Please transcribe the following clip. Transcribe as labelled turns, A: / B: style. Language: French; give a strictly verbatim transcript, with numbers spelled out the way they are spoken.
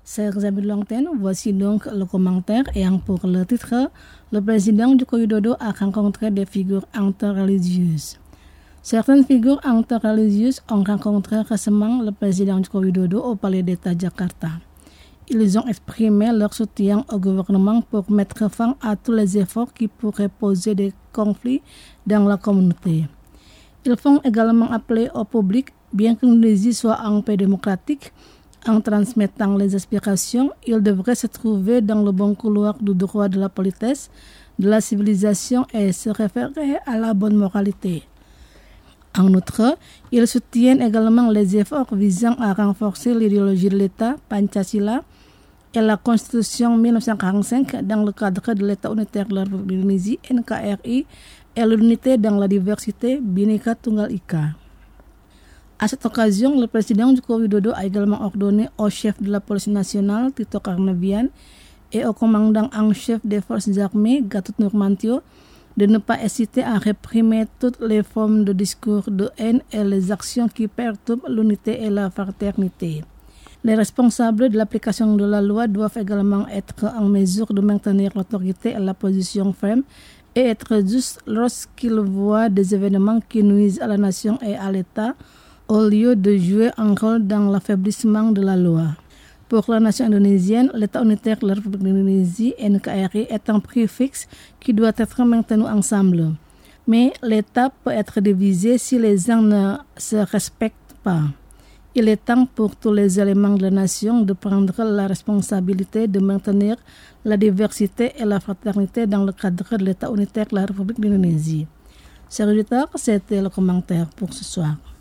A: Chers amis de l'antenne, voici donc le commentaire ayant pour le titre « Le président Joko Widodo a rencontré des figures interreligieuses ». Certaines figures interreligieuses ont rencontré récemment le président Joko Widodo au Palais d'État Jakarta. Ils ont exprimé leur soutien au gouvernement pour mettre fin à tous les efforts qui pourraient poser des conflits dans la communauté. Ils font également appeler au public, bien que l'Indonésie soit un pays démocratique, en transmettant les aspirations, ils devraient se trouver dans le bon couloir du droit de la politesse, de la civilisation et se référer à la bonne moralité. En outre, ils soutiennent également les efforts visant à renforcer l'idéologie de l'État, Pancasila, et la Constitution mille neuf cent quarante-cinq dans le cadre de l'État unitaire de la République d'Indonésie, N K R I, et l'unité dans la diversité, Bhinneka Tunggal Ika. À cette occasion, le président Joko Widodo a également ordonné au chef de la police nationale, Tito Karnavian, et au commandant en chef des forces armées, Gatot Nurmantio, de ne pas hésiter à réprimer toutes les formes de discours de haine et les actions qui perturbent l'unité et la fraternité. Les responsables de l'application de la loi doivent également être en mesure de maintenir l'autorité et la position ferme et être justes lorsqu'ils voient des événements qui nuisent à la nation et à l'État, au lieu de jouer un rôle dans l'affaiblissement de la loi. Pour la nation indonésienne, l'État unitaire de la République d'Indonésie, N K R I, est un prix fixe qui doit être maintenu ensemble. Mais l'État peut être divisé si les gens ne se respectent pas. Il est temps pour tous les éléments de la nation de prendre la responsabilité de maintenir la diversité et la fraternité dans le cadre de l'État unitaire de la République d'Indonésie. Chers auditeurs, c'était le commentaire pour ce soir.